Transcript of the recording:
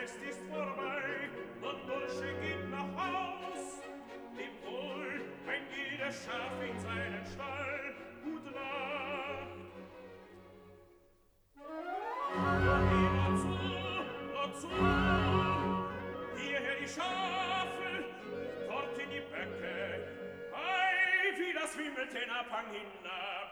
Fest ist vorbei, und Bursche geht nach Haus. Dem wohl, ein jeder Schaf in seinen Stall. Gute Nacht. Nur zu, hierher die Schafe, dort in die Böcke. Ei, wie das wimmelt den Abhang hinab.